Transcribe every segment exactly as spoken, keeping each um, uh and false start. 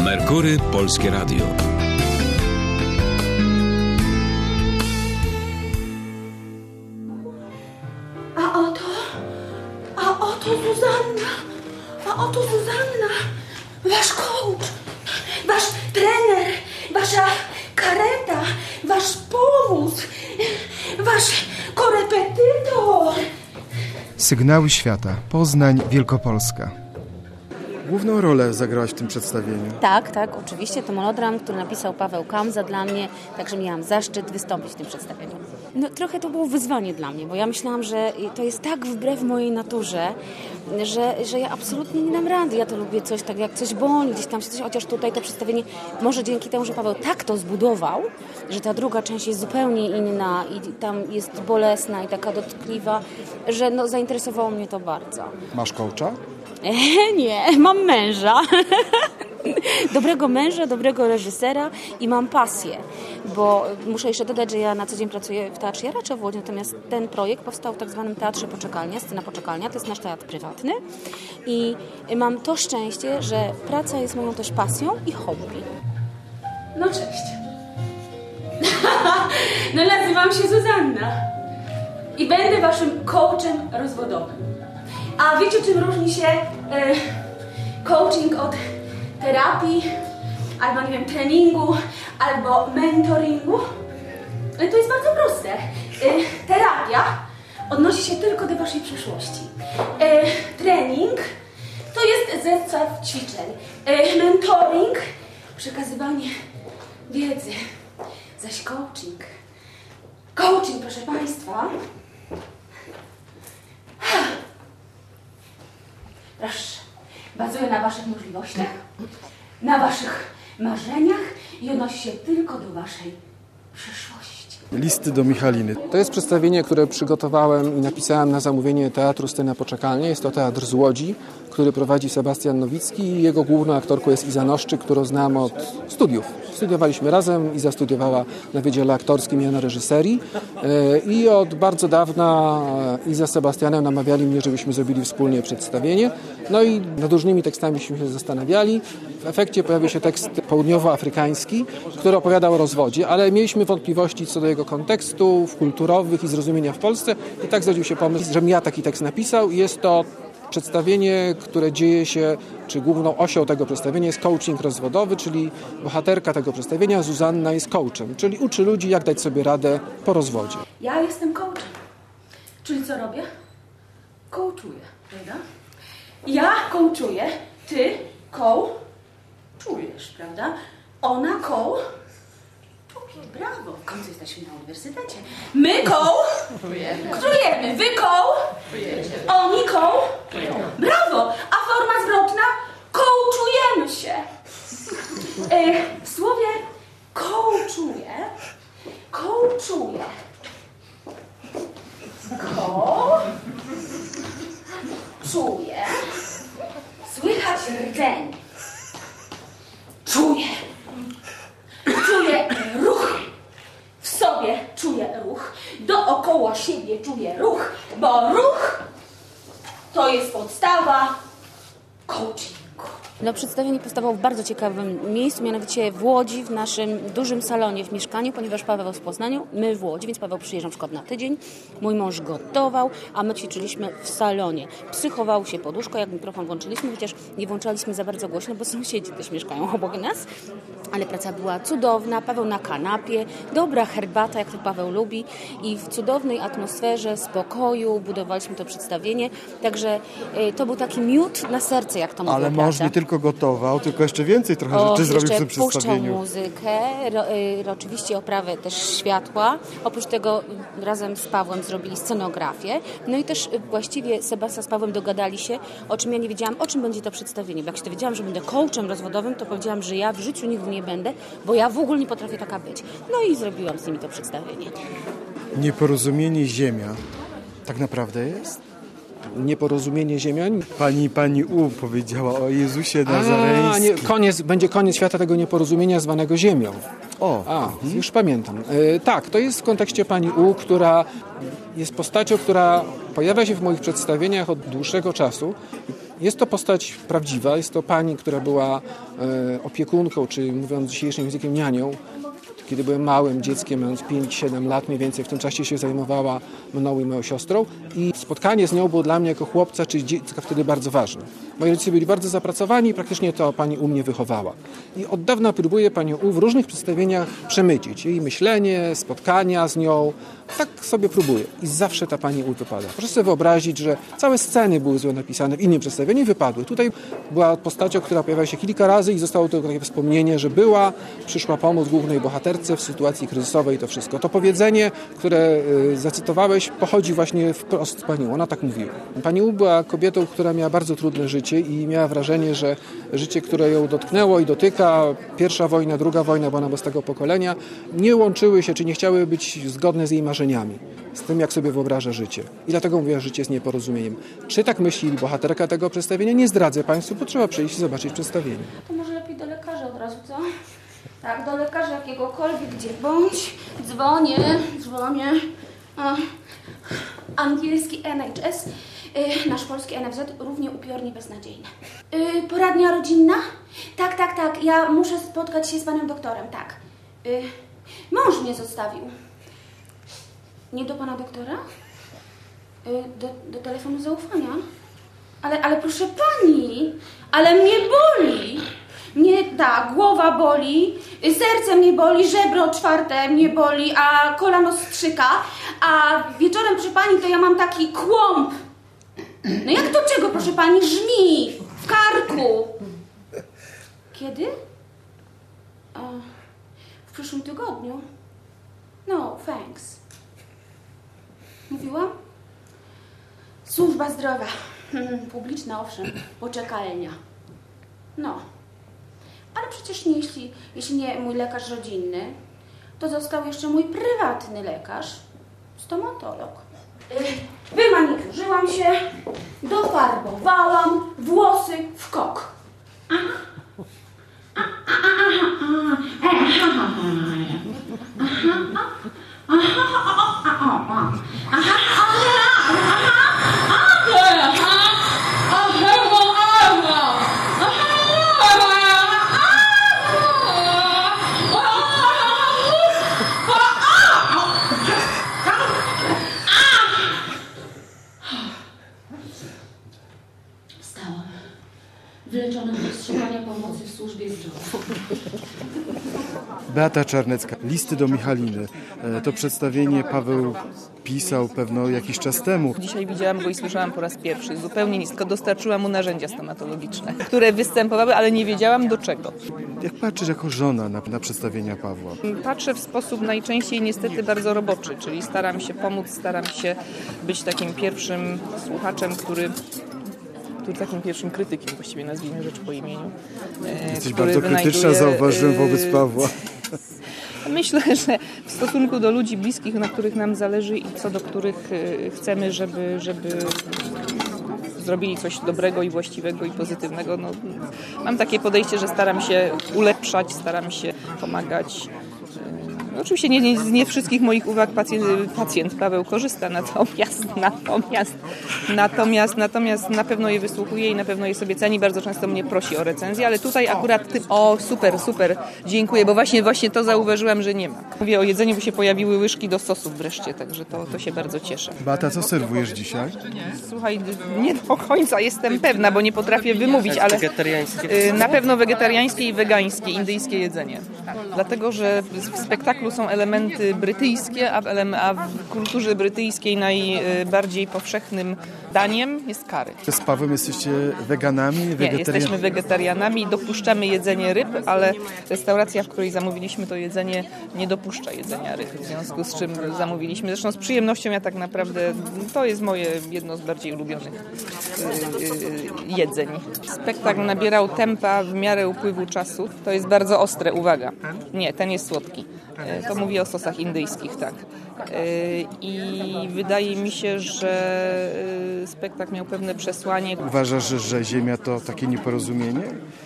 Merkury Polskie Radio. A oto, a oto Zuzanna, a oto Zuzanna, wasz coach, wasz trener, wasza kareta, wasz powóz, wasz korepetytor. Sygnały świata. Poznań, Wielkopolska. Główną rolę zagrałaś w tym przedstawieniu. Tak, tak, oczywiście. To monodram, który napisał Paweł Kamza dla mnie, także miałam zaszczyt wystąpić w tym przedstawieniu. No trochę to było wyzwanie dla mnie, bo ja myślałam, że to jest tak wbrew mojej naturze, że, że ja absolutnie nie dam rady. Ja to lubię coś tak jak coś boli, gdzieś tam się coś, chociaż tutaj to przedstawienie, może dzięki temu, że Paweł tak to zbudował, że ta druga część jest zupełnie inna i tam jest bolesna i taka dotkliwa, że no, zainteresowało mnie to bardzo. Masz coacha? Nie, mam męża. Dobrego męża, dobrego reżysera i mam pasję, bo muszę jeszcze dodać, że ja na co dzień pracuję w Teatrze Jaracza w Łodzi, natomiast ten projekt powstał w tak zwanym Teatrze Poczekalnia, Scena Poczekalnia, to jest nasz teatr prywatny i mam to szczęście, że praca jest moją też pasją i hobby. No cześć. No nazywam się Zuzanna i będę waszym coachem rozwodowym. A wiecie, czym różni się e, coaching od terapii, albo nie wiem, treningu, albo mentoringu? E, to jest bardzo proste. E, terapia odnosi się tylko do waszej przeszłości. E, trening to jest zestaw ćwiczeń. E, mentoring, przekazywanie wiedzy. Zaś coaching. Coaching, proszę państwa. Proszę, bazuje na waszych możliwościach, na waszych marzeniach i odnosi się tylko do waszej przyszłości. Listy do Michaliny. To jest przedstawienie, które przygotowałem i napisałem na zamówienie Teatru Scena Poczekalnia. Jest to teatr z Łodzi, który prowadzi Sebastian Nowicki i jego główną aktorką jest Iza Noszczyk, którą znam od studiów. Studiowaliśmy razem, Iza studiowała na Wydziale Aktorskim, ja na reżyserii i od bardzo dawna Iza z Sebastianem namawiali mnie, żebyśmy zrobili wspólnie przedstawienie. No i nad różnymi tekstamiśmy się zastanawiali. W efekcie pojawił się tekst południowoafrykański, który opowiadał o rozwodzie, ale mieliśmy wątpliwości co do jego kontekstów kulturowych i zrozumienia w Polsce i tak zrodził się pomysł, żebym ja taki tekst napisał i jest to przedstawienie, które dzieje się, czy główną osią tego przedstawienia jest coaching rozwodowy, czyli bohaterka tego przedstawienia, Zuzanna, jest coachem, czyli uczy ludzi, jak dać sobie radę po rozwodzie. Ja jestem coachem. Czyli co robię? Coachuję, prawda? Ja coachuję, ty coachujesz, prawda? Ona coachuje. Brawo, w końcu jesteśmy na uniwersytecie. My coachujemy, wy coachujecie, oni coachują. Brawo, a forma zwrotna? Coachujemy się. E, w słowie coachuję, coachuję. Coachuję. Słychać rdzeń. Czuję. Czuję ruch. W sobie czuję ruch. Dookoła siebie czuję ruch, bo ruch to jest podstawa coachingu. No, przedstawienie powstawało w bardzo ciekawym miejscu, mianowicie w Łodzi, w naszym dużym salonie w mieszkaniu, ponieważ Paweł z Poznaniu, my w Łodzi, więc Paweł przyjeżdżał na przykład na tydzień, mój mąż gotował, a my ćwiczyliśmy w salonie. Psychowało się poduszko, jak mikrofon włączyliśmy, chociaż nie włączaliśmy za bardzo głośno, bo sąsiedzi też mieszkają obok nas, ale praca była cudowna, Paweł na kanapie, dobra herbata, jak to Paweł lubi i w cudownej atmosferze, spokoju budowaliśmy to przedstawienie, także y, to był taki miód na serce, jak to mówią. Ale mąż nie tylko gotował, tylko jeszcze więcej trochę o, rzeczy zrobił w tym puszczał przedstawieniu. muzykę, ro, y, oczywiście oprawę też światła. Oprócz tego y, razem z Pawłem zrobili scenografię. No i też y, właściwie Sebastian z Pawłem dogadali się, o czym ja nie wiedziałam, o czym będzie to przedstawienie. Bo jak się dowiedziałam, że będę coachem rozwodowym, to powiedziałam, że ja w życiu nigdy nie będę, bo ja w ogóle nie potrafię taka być. No i zrobiłam z nimi to przedstawienie. Nieporozumienie ziemia. Tak naprawdę jest? Nieporozumienie ziemian. Pani, pani U powiedziała o Jezusie Nazareńskim. A, nie, koniec, będzie koniec świata tego nieporozumienia zwanego ziemią. O, A, mhm. już pamiętam. E, tak, to jest w kontekście pani U, która jest postacią, która pojawia się w moich przedstawieniach od dłuższego czasu. Jest to postać prawdziwa, jest to pani, która była e, opiekunką, czy mówiąc dzisiejszym językiem nianią. Kiedy byłem małym dzieckiem, mając pięć siedem lat mniej więcej, w tym czasie się zajmowała mną i moją siostrą i spotkanie z nią było dla mnie jako chłopca czy dziecka wtedy bardzo ważne. Moi rodzice byli bardzo zapracowani i praktycznie to pani U mnie wychowała. I od dawna próbuję panią U w różnych przedstawieniach przemycić. Jej myślenie, spotkania z nią, tak sobie próbuję. I zawsze ta pani U wypada. Proszę sobie wyobrazić, że całe sceny były złe napisane w innym przedstawieniu i wypadły. Tutaj była postacią, która pojawiała się kilka razy i zostało tylko takie wspomnienie, że była, przyszła pomóc głównej bohaterce w sytuacji kryzysowej, to wszystko. To powiedzenie, które zacytowałeś, pochodzi właśnie wprost z pani U. Ona tak mówiła. Pani U była kobietą, która miała bardzo trudne życie i miała wrażenie, że życie, które ją dotknęło i dotyka, pierwsza wojna, druga wojna, bo ona była z tego pokolenia, nie łączyły się, czy nie chciały być zgodne z jej marzeniami, z tym, jak sobie wyobraża życie. I dlatego mówię, że życie jest nieporozumieniem. Czy tak myśli bohaterka tego przedstawienia? Nie zdradzę Państwu, bo trzeba przyjść i zobaczyć przedstawienie. To może lepiej do lekarza od razu, co? Tak, do lekarza jakiegokolwiek, gdzie bądź. Dzwonię, dzwonię. A, angielski N H S, y, nasz polski N F Z równie upiornie beznadziejny. Y, poradnia rodzinna? Tak, tak, tak, ja muszę spotkać się z panem doktorem, tak. Y, mąż mnie zostawił. Nie do pana doktora? Y, do, do telefonu zaufania? Ale, ale proszę pani, ale mnie boli. Mnie, tak, głowa boli, serce mnie boli, żebro czwarte mnie boli, a kolano strzyka, a wieczorem, proszę pani, to ja mam taki kłąb. No jak to czego, proszę pani, żmi w karku. Kiedy? O, w przyszłym tygodniu. No, thanks. Mówiłam? Służba zdrowia. Publiczna, owszem, poczekalnia. No. Ale przecież nie, jeśli, jeśli nie mój lekarz rodzinny, to został jeszcze mój prywatny lekarz, stomatolog. Yy, wymanikurzyłam się, dofarbowałam, włosy w kok. Aha. Aha, aha, aha, wyleczona z wstrzymania pomocy w służbie zdrowia. Beata Czarnecka, Listy do Michaliny. To przedstawienie Paweł pisał pewno jakiś czas temu. Dzisiaj widziałam go i słyszałam po raz pierwszy. Zupełnie nic, tylko dostarczyłam mu narzędzia stomatologiczne, które występowały, ale nie wiedziałam do czego. Jak patrzysz jako żona na, na przedstawienia Pawła? Patrzę w sposób najczęściej niestety bardzo roboczy, czyli staram się pomóc, staram się być takim pierwszym słuchaczem, który... który takim pierwszym krytykiem, właściwie nazwijmy rzecz po imieniu. Jesteś bardzo krytyczna, zauważyłem, wobec Pawła. Myślę, że w stosunku do ludzi bliskich, na których nam zależy i co do których chcemy, żeby, żeby zrobili coś dobrego i właściwego i pozytywnego, no, mam takie podejście, że staram się ulepszać, staram się pomagać. No, oczywiście nie, nie, z nie wszystkich moich uwag pacjent, pacjent Paweł korzysta, natomiast, natomiast, natomiast, natomiast na pewno je wysłuchuje i na pewno je sobie ceni. Bardzo często mnie prosi o recenzję, ale tutaj akurat ty... O, super, super, dziękuję, bo właśnie, właśnie to zauważyłam, że nie ma. Mówię o jedzeniu, bo się pojawiły łyżki do sosów wreszcie, także to, to się bardzo cieszę. Beata, co serwujesz dzisiaj? Słuchaj, nie do końca jestem pewna, bo nie potrafię wymówić, ale na pewno wegetariańskie i wegańskie, indyjskie jedzenie. Dlatego, że w spektaklu są elementy brytyjskie, a w, ele- a w kulturze brytyjskiej najbardziej powszechnym daniem jest curry. Z Pawłem jesteście weganami, wegetarianami? Nie, jesteśmy wegetarianami, dopuszczamy jedzenie ryb, ale restauracja, w której zamówiliśmy to jedzenie, nie dopuszcza jedzenia ryb, w związku z czym zamówiliśmy. Zresztą z przyjemnością ja tak naprawdę, to jest moje jedno z bardziej ulubionych yy, jedzeń. Spektakl nabierał tempa w miarę upływu czasu. To jest bardzo ostre, uwaga. Nie, ten jest słodki. To mówię o sosach indyjskich, tak. I wydaje mi się, że spektakl miał pewne przesłanie. Uważasz, że, że Ziemia to takie nieporozumienie?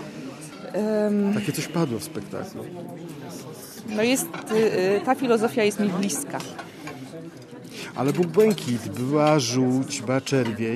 Um, takie coś padło w spektaklu. No jest, ta filozofia jest mi bliska. Ale był błękit, była żółć, była czerwień.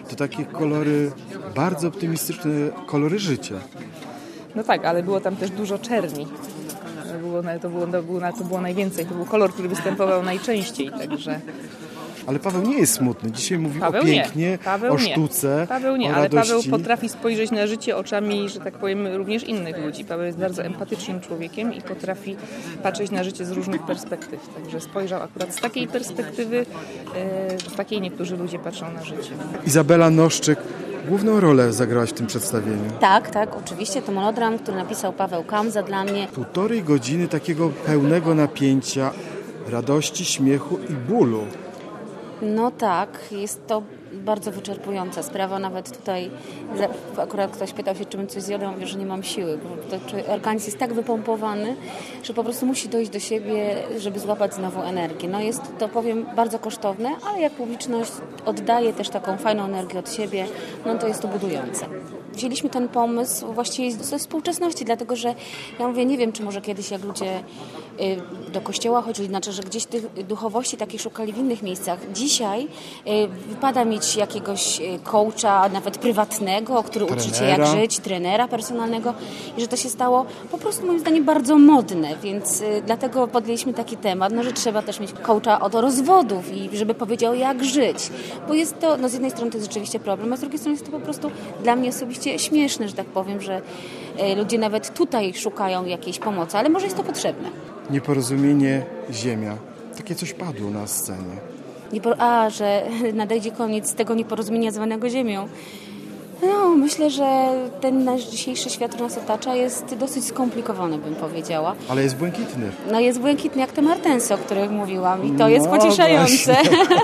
to takie kolory, bardzo optymistyczne kolory życia. No tak, ale było tam też dużo czerni. To było, to było, to było, to było najwięcej. To był kolor, który występował najczęściej, także... Ale Paweł nie jest smutny. Dzisiaj mówi Paweł o pięknie, nie. Paweł o nie. sztuce, Paweł nie, o ale radości. Paweł potrafi spojrzeć na życie oczami, że tak powiem, również innych ludzi. Paweł jest bardzo empatycznym człowiekiem i potrafi patrzeć na życie z różnych perspektyw. Także spojrzał akurat z takiej perspektywy, z takiej niektórzy ludzie patrzą na życie. Izabela Noszczyk główną rolę zagrałaś w tym przedstawieniu. Tak, tak, oczywiście. To monodram, który napisał Paweł Kamza dla mnie. Półtorej godziny takiego pełnego napięcia, radości, śmiechu i bólu. No tak, jest to bardzo wyczerpująca sprawa. Nawet tutaj akurat ktoś pytał się, czy bym coś zjadła, mówię, że nie mam siły, bo to organizm jest tak wypompowany, że po prostu musi dojść do siebie, żeby złapać znowu energię. No jest to, powiem, bardzo kosztowne, ale jak publiczność oddaje też taką fajną energię od siebie, no to jest to budujące. Wzięliśmy ten pomysł właściwie ze współczesności, dlatego że ja mówię, nie wiem, czy może kiedyś jak ludzie do kościoła chodzili, znaczy, że gdzieś tych duchowości takiej szukali w innych miejscach. Dzisiaj wypada mieć jakiegoś coacha, nawet prywatnego, który uczy cię jak żyć, trenera personalnego i że to się stało po prostu moim zdaniem bardzo modne, więc dlatego podjęliśmy taki temat, no, że trzeba też mieć coacha od rozwodów i żeby powiedział jak żyć, bo jest to, no z jednej strony to jest rzeczywiście problem, a z drugiej strony jest to po prostu dla mnie osobiście śmieszne, że tak powiem, że ludzie nawet tutaj szukają jakiejś pomocy, ale może jest to potrzebne. Nieporozumienie, ziemia. Takie coś padło na scenie. Niepor- A, że nadejdzie koniec tego nieporozumienia zwanego ziemią. No, myślę, że ten nasz dzisiejszy świat, który nas otacza, jest dosyć skomplikowany, bym powiedziała. Ale jest błękitny. No jest błękitny jak te martensy, o których mówiłam i to jest no, pocieszające.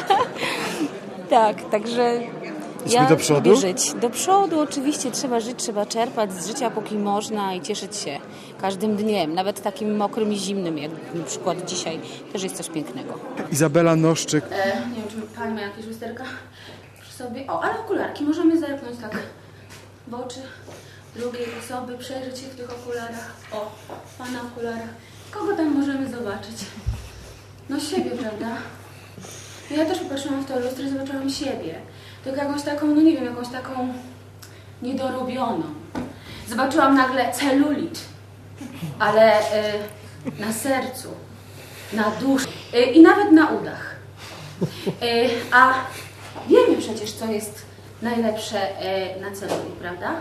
Tak, także... Idźmy ja do przodu? lubię żyć. Do przodu oczywiście trzeba żyć, trzeba czerpać z życia póki można i cieszyć się każdym dniem, nawet takim mokrym i zimnym, jak na przykład dzisiaj, też jest coś pięknego. Izabela Noszczyk. E, nie wiem, czy pani ma jakieś lusterka przy sobie. O, ale okularki, możemy zerknąć tak w oczy drugiej osoby, przejrzeć się w tych okularach. O, pana okularach. Kogo tam możemy zobaczyć? No siebie, prawda? Ja też popatrzyłam w to lustro i zobaczyłam siebie. Tylko jakąś taką, no nie wiem, jakąś taką niedorobioną. Zobaczyłam nagle celulit, ale y, na sercu, na duszy y, i nawet na udach. Y, a wiemy przecież, co jest najlepsze y, na celulit, prawda?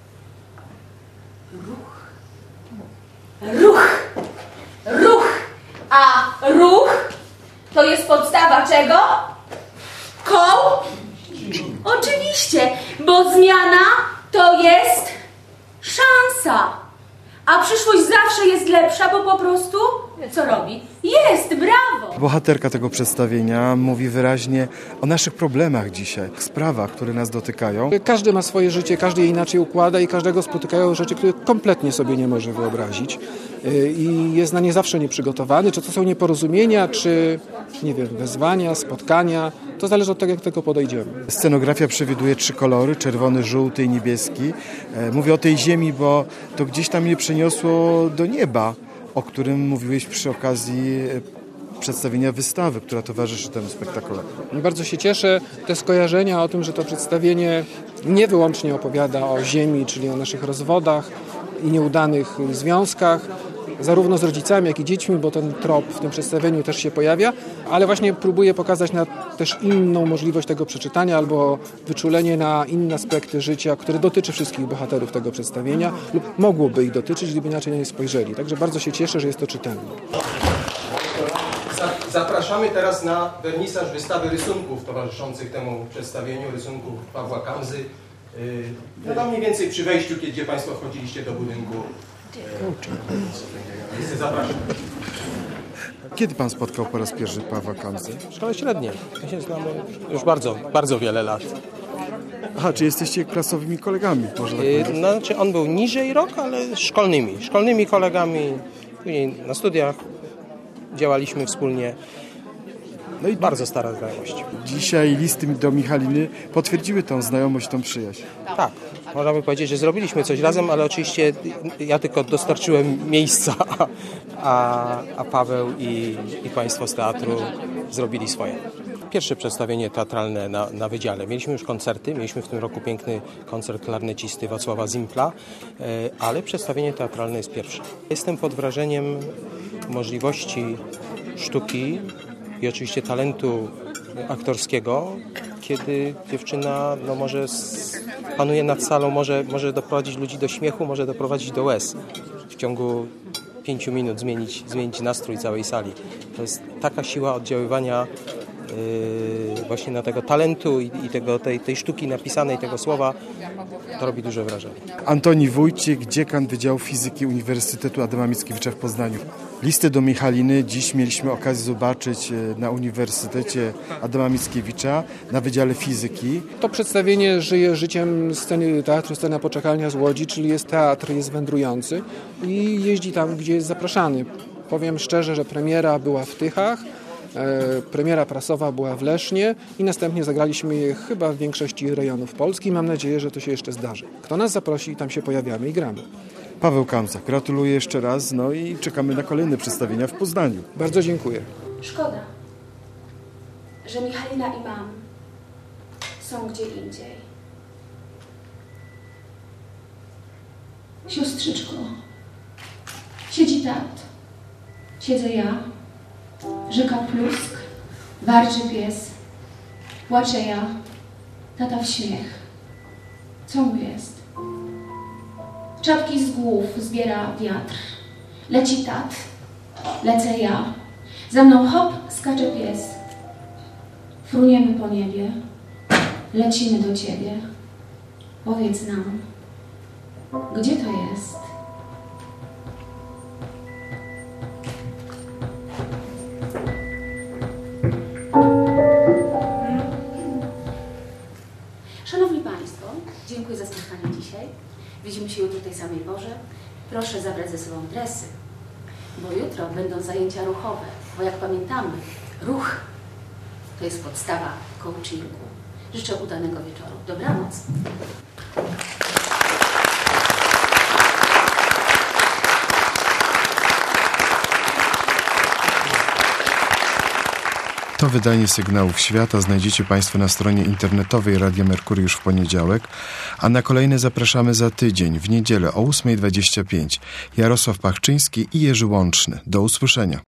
Ruch. Ruch. Ruch. A ruch to jest podstawa czego? Koł? Oczywiście, bo zmiana to jest szansa, a przyszłość zawsze jest lepsza, bo po prostu co robi? Jest, brawo! Bohaterka tego przedstawienia mówi wyraźnie o naszych problemach dzisiaj, sprawach, które nas dotykają. Każdy ma swoje życie, każdy je inaczej układa i każdego spotykają rzeczy, które kompletnie sobie nie może wyobrazić i jest na nie zawsze nieprzygotowany. Czy to są nieporozumienia, czy nie wiem, wezwania, spotkania. To zależy od tego, jak do tego podejdziemy. Scenografia przewiduje trzy kolory, czerwony, żółty i niebieski. Mówię o tej ziemi, bo to gdzieś tam mnie przeniosło do nieba, o którym mówiłeś przy okazji przedstawienia wystawy, która towarzyszy temu spektaklowi. Bardzo się cieszę. Te skojarzenia o tym, że to przedstawienie nie wyłącznie opowiada o ziemi, czyli o naszych rozwodach i nieudanych związkach, zarówno z rodzicami, jak i dziećmi, bo ten trop w tym przedstawieniu też się pojawia, ale właśnie próbuję pokazać na też inną możliwość tego przeczytania albo wyczulenie na inne aspekty życia, które dotyczy wszystkich bohaterów tego przedstawienia lub mogłoby ich dotyczyć, gdyby inaczej na nie spojrzeli. Także bardzo się cieszę, że jest to czytelne. Zapraszamy teraz na wernisaż wystawy rysunków towarzyszących temu przedstawieniu, rysunków Pawła Kamzy. No tam mniej więcej przy wejściu, gdzie Państwo wchodziliście do budynku. Zapraszam. Kiedy Pan spotkał po raz pierwszy Pawła Kamzy? W szkole średniej. Ja się znamy już bardzo, bardzo wiele lat. Aha, czy jesteście klasowymi kolegami? Może tak Yy, no, znaczy on był niżej rok, ale szkolnymi. Szkolnymi kolegami. Później na studiach działaliśmy wspólnie. No i bardzo stara znajomość. Dzisiaj listy do Michaliny potwierdziły tą znajomość, tą przyjaźń. Tak, można by powiedzieć, że zrobiliśmy coś razem, ale oczywiście ja tylko dostarczyłem miejsca, a, a Paweł i, i Państwo z teatru zrobili swoje. pierwsze przedstawienie teatralne na, na wydziale. Mieliśmy już koncerty, mieliśmy w tym roku piękny koncert klarnecisty Wacława Zimpla, ale przedstawienie teatralne jest pierwsze. Jestem pod wrażeniem możliwości sztuki i oczywiście talentu aktorskiego, kiedy dziewczyna no, może panuje nad salą, może, może doprowadzić ludzi do śmiechu, może doprowadzić do łez. W ciągu pięciu minut zmienić, zmienić nastrój całej sali. To jest taka siła oddziaływania yy, właśnie na tego talentu i, i tego, tej, tej sztuki napisanej, tego słowa. To robi duże wrażenie. Antoni Wójcik, dziekan Wydziału Fizyki Uniwersytetu Adama Mickiewicza w Poznaniu. Listy do Michaliny dziś mieliśmy okazję zobaczyć na Uniwersytecie Adama Mickiewicza na Wydziale Fizyki. To przedstawienie żyje życiem sceny teatru Scena Poczekalnia z Łodzi, czyli jest teatr, jest wędrujący i jeździ tam, gdzie jest zapraszany. Powiem szczerze, że premiera była w Tychach, e, premiera prasowa była w Lesznie i następnie zagraliśmy je chyba w większości rejonów Polski. Mam nadzieję, że to się jeszcze zdarzy. Kto nas zaprosi, tam się pojawiamy i gramy. Paweł Kamza, gratuluję jeszcze raz, no i czekamy na kolejne przedstawienia w Poznaniu. Bardzo dziękuję. Szkoda, że Michalina i mam są gdzie indziej. Siostrzyczko, siedzi tat, siedzę ja, rzeka plusk, warczy pies, płaczę ja, tata w śmiech. Co mu jest? Czapki z głów zbiera wiatr. Leci tat, lecę ja. Za mną hop, skacze pies. Fruniemy po niebie, lecimy do ciebie. Powiedz nam, gdzie to jest? Szanowni Państwo, dziękuję za spotkanie dzisiaj. Widzimy się jutro o tej samej porze. Proszę zabrać ze sobą dresy, bo jutro będą zajęcia ruchowe. Bo jak pamiętamy, ruch to jest podstawa coachingu. Życzę udanego wieczoru. Dobranoc. To wydanie Sygnałów Świata znajdziecie Państwo na stronie internetowej Radia Merkury już w poniedziałek, a na kolejne zapraszamy za tydzień, w niedzielę o ósma dwadzieścia pięć. Jarosław Pachczyński i Jerzy Łączny. Do usłyszenia.